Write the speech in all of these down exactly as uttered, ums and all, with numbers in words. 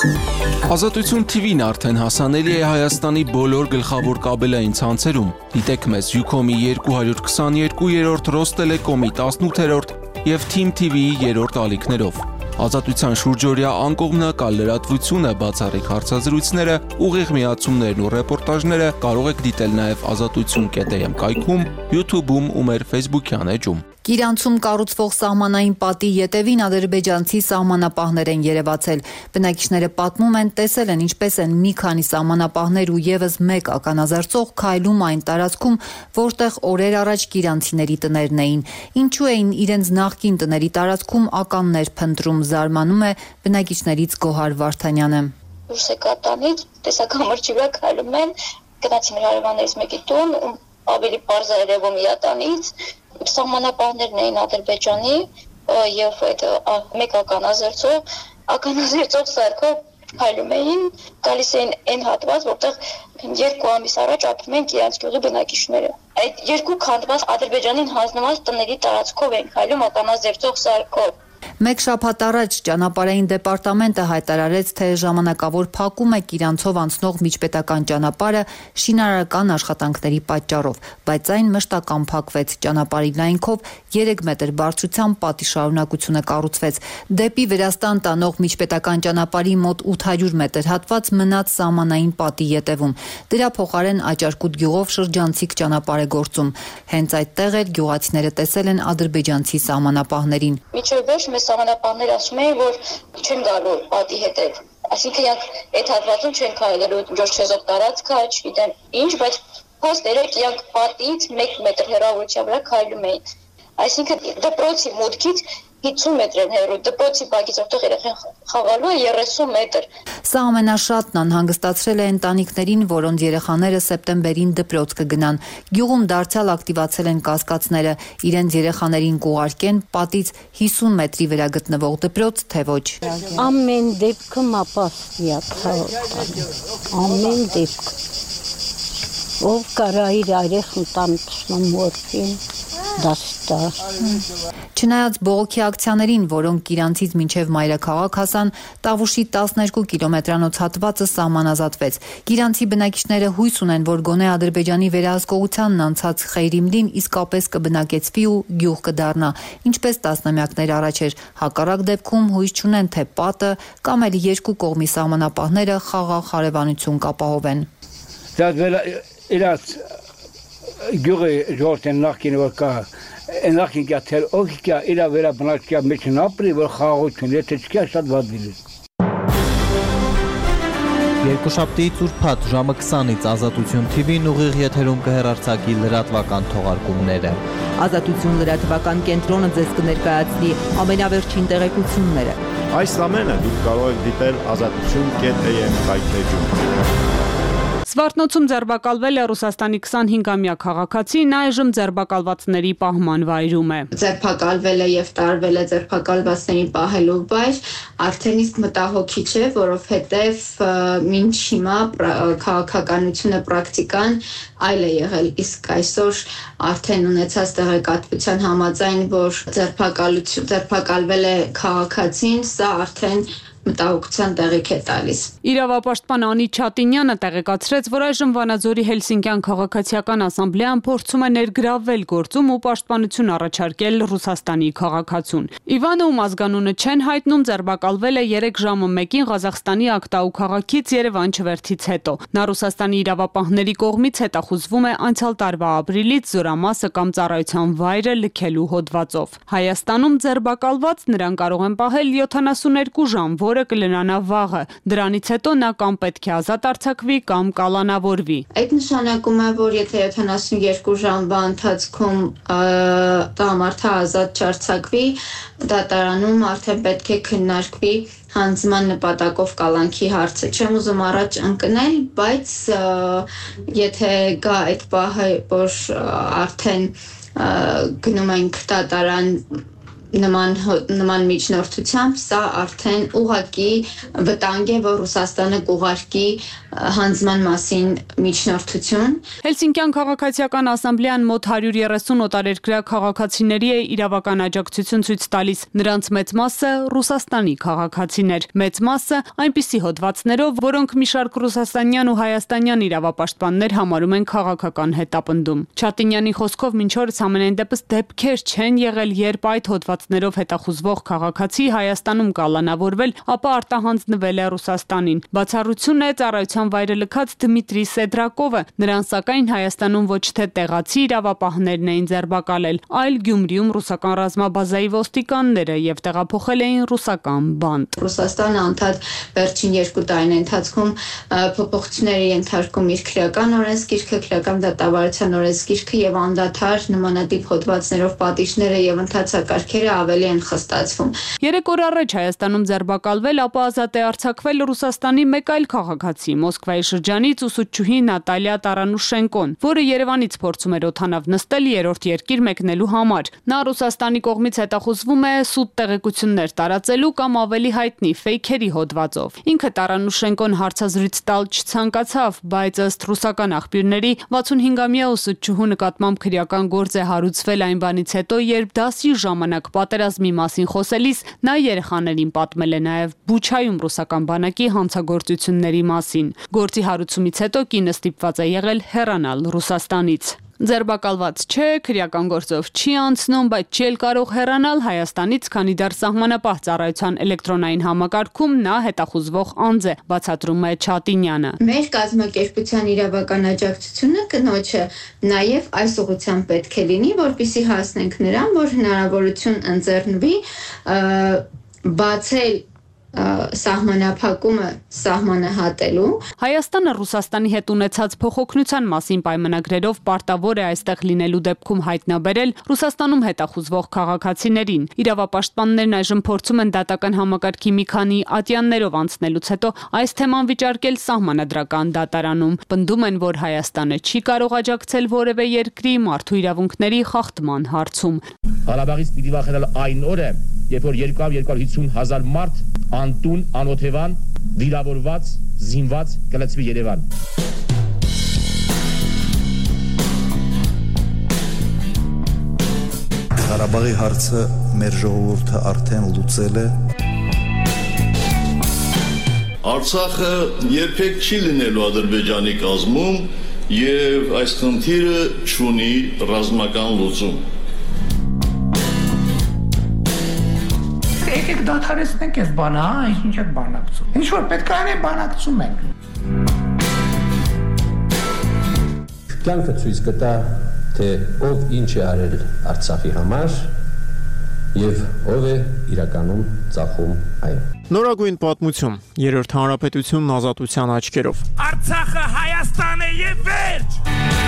Ազատություն թիվին արդեն հասանելի է Հայաստանի բոլոր գլխավոր կաբելային ցանցերում։ Դիտեք մեզ Ucom-ի երկու հարյուր քսաներկու, Ռոստելեկոմի տասնութերորդ և Թիմ թի վիի երրորդ ալիքներով։ Ազատության շուրջօրյա անկողմնակալ լրատվությունը, բացառիկ հարցազրույցները, ուղիղ միացումներն ու ռեպորտաժները կարող եք դիտել նաև ազատություն կետ էմ կայքում, YouTube-ում ու մեր Facebook-յան էջում։ Գիրանցում կառուցվող սահմանային պատի ետևին ադրբեջանցի սահմանապահներ են երևացել։ Բնակիչները պատմում են, տեսել են ինչպես են մի քանի սահմանապահներ ու ևս մեկ ականազերծող քայլում այն տարածքում, որտեղ օրեր առաջ գիրանցիների տներն էին։ Ինչու էին իրենց նախկին տների տարածքում ականներ փնտրում, զարմանում է բնակիչներից Գոհար Վարդանյանը։ Ռուսեկատանից տեսակ համրջի վրա քայլում են, գնացին մեր հարևաններից մեկի տուն, ավելի պարզ է երևում իատանից, սահմանապահներն էին Ադրբեջանի եւ այդ մեկ ականազերծող, ականազերծող սարքով քայլում էին, գալիս էին այն հատված, որտեղ երկու ամիս առաջ ապրում են իրենց գյուղի բնակիչները։ Այդ երկու քանդված Ադրբեջանին հանձնված տների տարածքով են քայլում ականազերծող սարքով։ Մեկ շաբաթ առաջ ճանապարհային դեպարտամենտը հայտարարեց, թե ժամանակավոր փակում է Գիրանցով անցնող միջպետական ճանապարհը շինարարական աշխատանքների պատճառով, բայց այն մշտական փակվեց։ Ճանապարհի լայնքով երեք մետր բարձրությամբ պատի շարունակությունը կառուցվեց։ Դեպի Վրաստան տանող միջպետական ճանապարհի մոտ ութ հարյուր մետր հատված մնաց սահմանային պատի ետևում։ Դրա փոխարեն Աճարկուտ գյուղով շրջանցիկ ճանապարհ է գործում։ Հենց այդտեղ էլ գյուղացիները տեսել են ադրբեջանցի սահմանապահներին։ Սահմանապահներ ասում էին, որ չեն գալու պատի հետև, այսինքն իրանք այդ հատվածում չեն քայլելու, ջորջեզող տարածքը, չգիտեմ ինչ, բայց փաստ երեք իրանք պատից մեկ մետր հեռավորության վրա քայլում էին, այսինքն դպրոցի մուտքից հիսուն մետր են հեռու, դպրոցի բակից որտեղ երեխան խաղալու է երեսուն մետր։ Սա ամենաշատն անհանգստացրել է ընտանիքներին, որոնց երեխաները սեպտեմբերին դպրոց կգնան։ Գյուղում դարձյալ ակտիվացել են կասկածները, իրենց երեխաներին կուղարկեն պատից հիսուն մետրի վրա գտնվող դպրոց, թե ոչ։ Ամեն դեպքը մապաստիա քաղաքան, ամեն դեպք։ Ով կարա իր երեխան տանցնում մորֆին, դաստա։ Չնայած բողոքի ակցիաներին, որոնք Գիրանցից մինչև մայրաքաղաք հասան, Տավուշի տասներկու կիլոմետրանոց հատվածը սահմանազատվեց։ Գիրանցի բնակիչները հույս ունեն, որ գոնե Ադրբեջանի վերահսկողությանն անցած Խեյրիմլին իսկապես կբնակեցվի ու գյուղ կդառնա, ինչպես տասնամյակներ առաջ էր։ Հակառակ դեպքում հույս չունեն, թե պատը կամ էլ երկու կողմի սահմանապահները խաղաղ հարևանություն կապահովեն։ Գյուղի ժողովրդին նախկին որ կա, նախկին կա թել օգիկա, իրա վերա բնակչյա մեջն ապրի, որ խաղաղություն, եթե չկա շատ վատ դիլի։ Երկուշաբթիից ուրբաթ ժամը քսանից Ազատություն թի վին ուղիղ եթերում կհեռարձակի լրատվական թողարկումները։ Ազատություն լրատվական կենտրոնը ձեզ կներկայացնի ամենավերջին տեղեկությունները։ Այս ամենը դուք կարող եք դիտել ազատություն կետ էմ կայքեջում։ Զվարթնոցում ձերբակալվել է Ռուսաստանի քսանհինգամյա քաղաքացի, նա այժմ ձերբակալվածների պահման վայրում է։ Ձերբակալվել է եւ տարվել է ձերբակալվածներին պահելու վայր, արդեն իսկ մտահոգիչ է, որովհետեւ մինչ հիմա քաղաքականությունը պրակտիկան այլ է եղել, իսկ այսօր արդեն ունեցած տեղեկատվության համաձայն, որ ձերբակալություն ձերբակալվել է քաղաքացին, սա արդեն մտահոգության տեղիք է տալիս։ Իրավապաշտպան Անի Չատինյանը տեղեկացրեց, որ այժմ Վանաձորի Հելսինկյան քաղաքացիական ասամբլեան փորձում է ներգրավվել գործում ու պաշտպանություն առաջարկել Ռուսաստանի քաղաքացուն։ Իվանը, ում ազգանունը չեն հայտնում, ձերբակալվել է երեք ժամը մեկին Ղազախստանի Ակտաու քաղաքից Երևան չվերթից հետո։ Նա Ռուսաստանի իրավապահների կողմից հետախուզվում է անցյալ տարվա ապրիլից զորամասը կամ ծառայության վայրը լքելու հոդվածով։ Հայաստանում ձերբակալված նրան կարող են պահել յոթանասուներկու ժամ, որը կլրանա վաղը։ Դրանից հետո նա կամ պետք է ազատ արձակվի կամ կալանավորվի։ Այդ նշանակում է, որ եթե յոթանասուներկու ժամվա ընթացքում տղամարդը ազատ չարձակվի, դատարանում արդեն պետք է քննարկվի հանձնման նպատակով կալանքի հարցը։ Չեմ ուզում առաջ ընկնել, բայց եթե գա այդ պահը, որ արդեն գնում ենք դատարան նման նման միջնորդությամբ, սա արդեն ուղղակի վտանգ է, որ Ռուսաստանը կուղարկի հանձնման մասին միջնորդություն։ Հելսինկյան քաղաքացիական ասամբլեան մոտ հարյուր երեսուն օտարերկրյա քաղաքացիների է իրավական աջակցություն ցույց տալիս։ Նրանց մեծ մասը Ռուսաստանի քաղաքացիներ, մեծ մասը այնպիսի հոդվածներով, որոնք մի շարք ռուսաստանյան ու հայաստանյան իրավապաշտպաններ համարում են քաղաքական հետապնդում։ Չատինյանի խոսքով մինչ օրս ամենայն դեպս դեպքեր չեն եղել, երբ այդ հոդվածներով հետախուզվող քաղաքացի Հայաստանում կալանավորվել, ապա արտահանձնվել է Ռուսաստանին։ Բացառություն է ծառայության վայրը լքած Դմիտրի Սեդրակովը, նրան սակայն Հայաստանում ոչ թե տեղացի իրավապահներն էին ձերբակալել, այլ Գյումրիում ռուսական ռազմաբազայի ոստիկանները եւ տեղափոխել էին ռուսական բանտ։ Ռուսաստանը անդադ վերջին երկու տարիների ընթացքում փոփոխությունների ենթարկում իր քրեական օրենսգիրքը, քրեական դատավարության օրենսգիրքը եւ անդադար նմանատիպ հոդվածներով պատիժները եւ ընթացակարգերը ավելի են խստացվում։ Երեք օր առաջ Հայաստանում ձերբակալվել, ապա ազատ է արձակվել Ռուսաստանի մեկ այլ քաղաքացի, Մոսկվայի շրջանից ուսուցչուհի Նատալիա Տարանուշենկոն, որը Երևանից փորձում էր օդանավ նստել երրորդ երկիր մեկնելու համար։ Նա Ռուսաստանի կողմից հետախուզվում է սուտ տեղեկություններ տարածելու կամ ավելի հայտնի ֆեյքերի հոդվածով։ Ինքը Տարանուշենկոն հարցազրույց տալ չցանկացավ, բայց ըստ ռուսական աղբյուրների վաթսունհինգամյա ուսուցչուհու նկատմամբ քրեական գործ է հարուցվել այն բանից հետո, երբ դասի ժամանակ պատերազմի մասին խոսելիս նա երեխաներին պատմել է նաև Բուչայում ռուսական բանակի հանցագործությունների մասին։ Գործի հարուցումից հետո կինը ստիպված է եղել հեռանալ Ռուսաստանից։ Ձերբակալված չէ, քրեական գործով չի անցնում, բայց չի էլ կարող հեռանալ Հայաստանից, քանի դեռ սահմանապահ ծառայության էլեկտրոնային համակարգում նա հետախուզվող անձ է, բացատրում է Չատինյանը։ Մեր կազմակերպության իրավական աջակցությունը կնոջը նաև այս ուղղությամբ պետք է լինի, որպեսզի հասնենք նրան, որ հնարավորություն ընձեռնվի բացել սահմանափակումը սահմանը հատելու։ Հայաստանը Ռուսաստանի հետ ունեցած փոխօգնության մասին պայմանագրերով պարտավոր է այստեղ լինելու դեպքում հայտնաբերել Ռուսաստանում հետախուզվող քաղաքացիներին։ Իրավապաշտպաններն այժմ փորձում են դատական համակարգի մի քանի ատյաններով անցնելուց հետո այս թեման վիճարկել սահմանադրական դատարանում։ Պնդում են, որ Հայաստանը չի կարող աջակցել որևէ երկրի մարդու իրավունքների խախտման հարցում։ Ղարաբաղից պիտի վախենալ այն օրը, երբ որ երկու հարյուր հիսուն հազար մարդ անտուն, անօթևան, վիրավորված, զինված կլցվի Երևան։ Ղարաբաղի հարցը մեր ժողովուրդը արդեն լուծել է։ Արցախը երբեք չի լինելու Ադրբեջանի կազմում եւ այս խնդիրը չունի ռազմական լուծում։ Եկեք դադարեցնենք այս բանը, հա, ինչ եք բանակցում։ Ինչ որ պետք է անենք, բանակցում ենք։ Կյանքը ցույց կտա, թե ով ինչ է արել Արցախի համար եւ ով է իրականում ծախում այն։ Նորագույն պատմություն, երրորդ հանրապետությունն ազատության աչքերով։ Արցախը Հայաստան է եւ վերջ։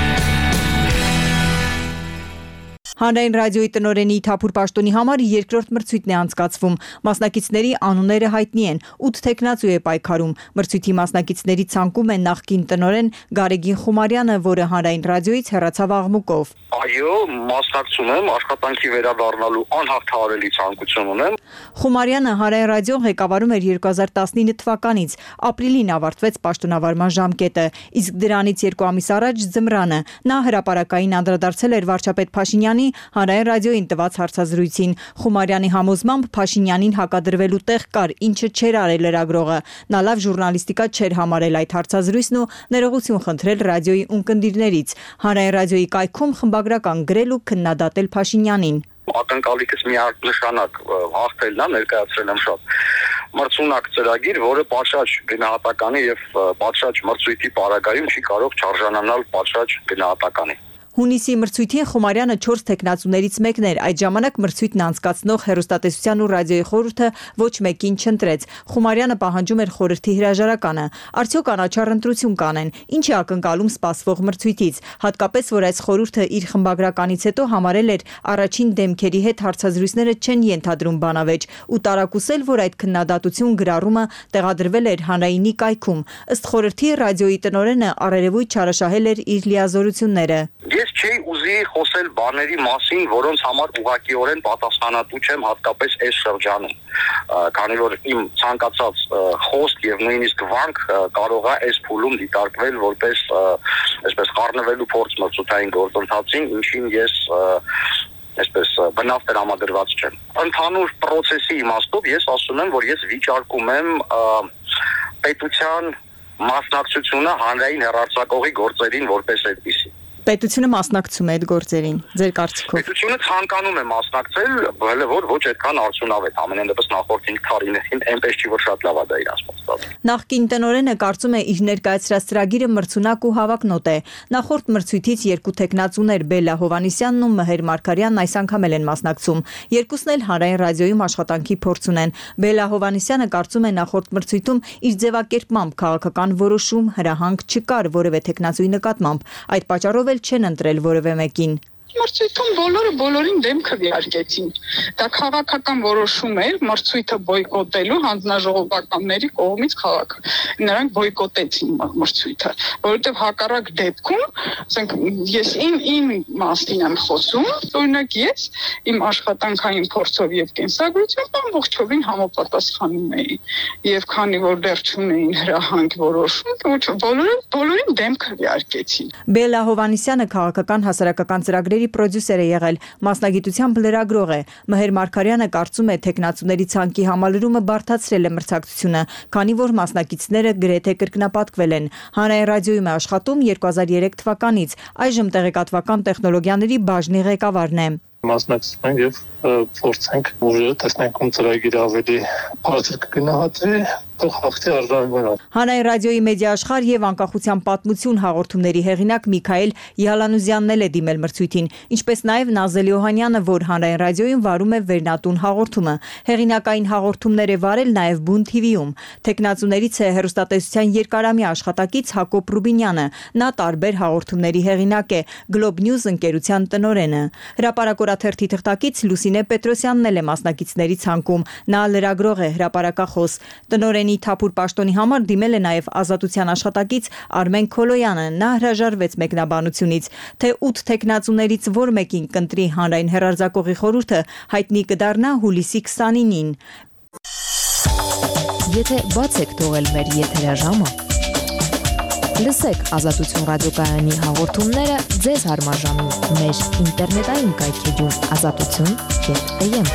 Հանրային ռադիոյի տնօրենի Թափուր Պաշտոնի համար երկրորդ մրցույթն է անցկացվում։ Մասնակիցների անունները հայտնի են։ ութ տեխնացու է պայքարում։ Մրցույթի մասնակիցների ցանկում է նախկին տնօրեն Գարեգին Խումարյանը, որը հանրային ռադիոյից հեռացավ աղմուկով։ Այո, մասնակցում եմ, աշխատանքի վերադառնալու անհաղթահարելի ցանկություն ունեմ։ Խումարյանը հանրային ռադիոն ղեկավարում էր երկու հազար տասնինը թվականից։ Ապրիլին ավարտվեց պաշտոնավարման ժամկետը, իսկ դրանից երկու ամիս առաջ ձմռանը նա հրապարակային անդրադարձել էր վարչապետ Փաշինյանի հանրային ռադիոյին տված հարցազրույցին։ Խումարյանի համոզմամբ Փաշինյանին հակադրվելու տեղ կար, ինչը չէր արել լրագրողը։ Նա լավ ժուրնալիստիկա չէր համարել այդ հարցազրույցն ու ներողություն խնդրել ռադիոյի ունկնդիրներից։ Հանրային ռադիոյի կայքում խմբագրական գրել ու քննադատել Փաշինյանին։ Ակնկալիքս միանշանակ հաղթելն է, ներկայացրել եմ շատ մրցունակ ծրագիր, որը պատշաճ գնահատականի եւ պատշաճ մրցույթի պարագայում չի կարող չարժանանալ պատշաճ գնահատականի։ Հունիսի մրցույթին Խումարյանը չորս տեխնացուներից մեկն էր։ Այդ ժամանակ մրցույթն անցկացնող հեռուստատեսության ու ռադիոյի խորհուրդը ոչ մեկին չընտրեց։ Խումարյանը պահանջում էր խորհրդի հրաժարականը։ Արդյոք անաչառ ընտրություն կանեն։ Ինչ է ակնկալում սպասվող մրցույթից, հատկապես որ այս խորհուրդը իր խմբագրականից հետո համարել էր առաջին դեմքերի հետ հարցազրույցները չեն ենթադրում բանավեճ ու տարակուսել, որ այդ քննադատություն գրառումը տեղադրվել էր հանրայինի կայքում։ Ըստ խորհրդի ռադիոյի տնօրենը առերևույթ չարաշահել էր իր լիազորությունները։ ես չէի ուզի խոսել բաների մասին, որոնց համար ուղղակիորեն պատասխանատու չեմ, հատկապես այս շրջանում, քանի որ իմ ցանկացած խոսք եւ նույնիսկ վանք կարող է այս փուլում դիտարկվել որպես այսպես խառնվելու փորձ մրցութային գործընթացին, ինչին ես այսպես բնավ տրամադրված չեմ։ Ընդհանուր process-ի իմաստով ես ասում եմ, որ ես վիճարկում եմ պետության մասնակցությունը հանրային հեռարձակողի գործերին որպես այդպիսի։ Պետությունը մասնակցում է այդ գործերին, ձեր կարծիքով։ Պետությունը ցանկանում է մասնակցել, հələ որ ոչ այդքան արդյունավետ, ամենայն դեպս նախորդ հինգ տարիներին այնպես չի որ շատ լավ է դա իրացված։ Նախկին տնօրենը կարծում է իր ներկայացրած ծրագիրը մրցունակ ու հավակնոտ է։ Նախորդ մրցույթից երկու տեխնացուներ Բելլա Հովհաննիսյանն ու Մհեր Մարգարյանն այս անգամ են մասնակցում։ Երկուսն էլ հանրային ռադիոյում աշխատանքի փորձ ունեն։ Բելլա Հովհաննիսյանը կարծում է նախորդ մրցույթում իր ձևակերպմամբ քաղաքական որոշում հրահանգ չկար որևէ տեխնացուի նկատմամբ։ Այդ պատճառով չեն ընտրել որևէ մեկին։ Մրցույթում բոլորը բոլորին դեմքը դիարկեցին։ Դա քաղաքական որոշում էր մրցույթը բոյկոտելու հանձնաժողովականների կողմից քաղաքը։ Նրանք բոյկոտեցին մրցույթը, որովհետև հակառակ դեպքում, ասենք, ես ին ին մասին եմ խոսում, օրինակ ես իմ աշխատանքային փորձով եւ կենսագրությամբ ամբողջովին համապատասխանում էի։ Եվ քանի որ դեռ չունեին հրահանգ որոշում, բոլորը բոլորին դեմքը դիարկեցին։ Բելլա Հովհաննիսյանը քաղաքական հասարակական ծրագրերի պրոդյուսեր է եղել, մասնագիտությամբ լրագրող է։ Մհեր Մարգարյանը կարծում է տեխնացուների ցանկի համալրումը բարդացրել է մրցակցությունը, քանի որ մասնակիցները գրեթե կրկնապատկվել են։ Հանրային ռադիոյում է աշխատում երկու հազար երեք թվականից, այժմ տեղեկատվական տեխնոլոգիաների բաժնի ղեկավարն է։ Մասնակցենք եւ փորձենք ուժը տեսնենք ում ծրագիրը ավելի բարձր կգնահատվի, թող հաղթի արժանանա։ Հանրային ռադիոյի մեդիա աշխարհ եւ անկախության պատմություն հաղորդումների հեղինակ Միքայել Յալանուզյանն էլ է դիմել մրցույթին, ինչպես նաեւ Նազելի Օհանյանը, որ հանրային ռադիոյում վարում է Վերնատուն հաղորդումը։ Հեղինակային հաղորդումներ է վարել նաեւ Բուն թի վի-ում։ Տեխնացուներից է հեռուստատեսության երկարամյա աշխատակից Հակոբ Ռուբինյանը։ Նա տարբեր հաղորդումների հեղինակ է, Globe News ընկերության տնօրենը։ Հրապարակորաթերթի թղթակից Լուսինե Պետրոսյանն էլ է մասնակիցների ցանկում։ Նա լրագրող է, հրապարակախոս։ Տնօրենի թափուր պաշտոնի համար դիմել է նաև Ազատության աշխատակից Արմեն Քոլոյանը։ Նա հրաժարվեց մեկնաբանությունից, թե ութ տեխնացուներից որ մեկին կընտրի հանրային հեռարձակողի խորհուրդը, հայտնի կդառնա հուլիսի քսանինին։ Եթե բաց եք թողել մեր եթերաժամը, լսեք Ազատություն ռադիոկայանի հաղորդումները ձեզ հարմարժանում մեր ինտերնետային կայքեջում ազատություն կետ էմ։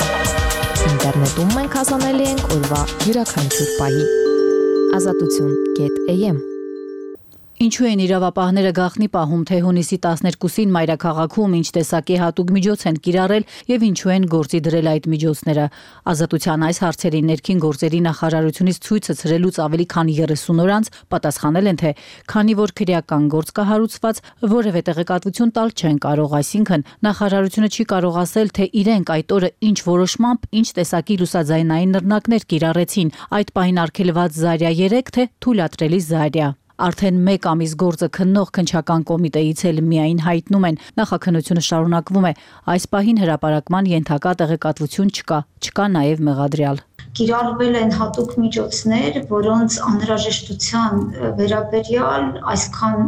Ինտերնետում մենք հասանելի ենք օրվա յուրաքանչյուր պահի ազատություն կետ էմ։ Ինչու են իրավապահները գաղտնի պահում, թե հունիսի տասներկուսին մայրաքաղաքում ինչ տեսակի հատուկ միջոց են կիրառել եւ ինչու են գործի դրել այդ միջոցները։ Ազատության այս հարցերի ներքին գործերի նախարարությունից ցույցը ցրելուց ավելի քան երեսուն օր անց պատասխանել են, թե քանի որ քրեական գործ կա հարուցված, որևէ տեղեկատվություն տալ չեն կարող, այսինքն նախարարությունը չի կարող ասել, թե իրենք այդ օրը ինչ որոշմամբ, ինչ տեսակի լուսաձայնային նռնակներ կիրառեցին, այդ պահին արգելված Զարյա երեք, թե թույլատրելի Զարյա։ Արդեն մեկ ամիս գործը քննող քննչական կոմիտեից էլ միայն հայտնում են, նախաքննությունը շարունակվում է, այս պահին հրապարակման ենթակա տեղեկատվություն չկա, չկա նաև մեղադրյալ։ Կիրառվել են հատուկ միջոցներ, որոնց անհրաժեշտության վերաբերյալ այսքան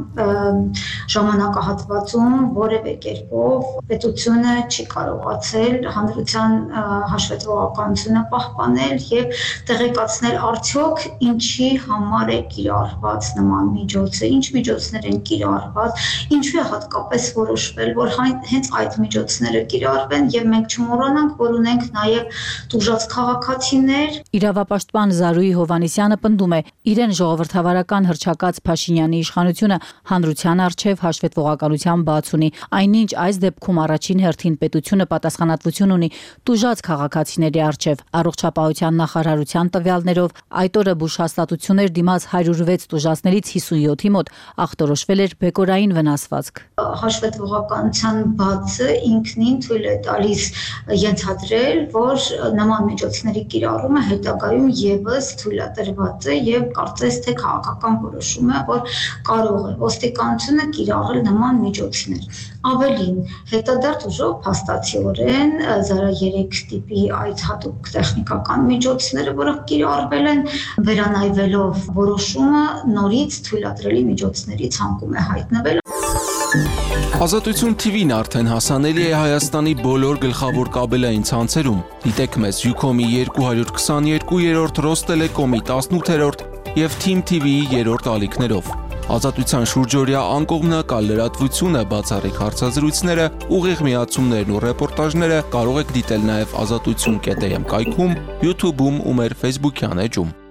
ժամանակահատվածում որևէ կերպով պետությունը չի կարողացել հանրության հաշվետվողականությունը պահպանել եւ տեղեկացնել արդյոք ինչի համար է կիրառված նման միջոցը, ինչ միջոցներ են կիրառված, ինչու է հատկապես որոշվել, որ հենց այդ միջոցները կիրառվեն եւ մենք չմոռանանք, որ ունենք նաեւ տուժած քաղաքացիներ։ Իրավապաշտպան Զարուհի Հովհաննիսյանը պնդում է, իրեն ժողովրդավարական հռչակած Փաշինյանի իշխանությունը հանրության առջև հաշվետվողականության բաց ունի, այնինչ այս դեպքում առաջին հերթին պետությունը պատասխանատվություն ունի տուժած քաղաքացիների առջև։ Առողջապահության նախարարության տվյալներով այդ օրը բուժ հաստատություններ դիմաց հարյուր վեց տուժածներից հիսունյոթի մոտ ախտորոշվել էր բեկորային վնասվածք։ Հաշվետվողականության բացը ինքնին թույլ է տալիս ենթադրել, որ նման միջոցների կիրառումը հետագայում եւս թույլատրված է եւ կարծես թե քաղաքական որոշում է, որ կարող է ոստիկանությունը կիրառել նման միջոցներ։ Ավելին, հետադարձ ուժով փաստացիորեն Զարա երեք տիպի այդ հատուկ տեխնիկական միջոցները, որոնք կիրառվել են, վերանայվելով որոշումը նորից թույլատրելի միջոցների ցանկում է հայտնվել։ Ազատություն T V-ն արդեն հասանելի է Հայաստանի բոլոր գլխավոր կաբելային ցանցերում։ Դիտեք մեզ Ucom-ի երկու հարյուր քսաներկուերորդ, Ռոստելեկոմի տասնութերորդ եւ Team T V-ի երրորդ ալիքներով։ Ազատության շուրջօրյա անկողմնակալ լրատվությունը, բացառիկ հարցազրույցները, ուղիղ միացումներն ու ռեպորտաժները կարող եք դիտել նաև ազատություն կետ am կայքում, YouTube-ում ու մեր Facebook-յան էջում։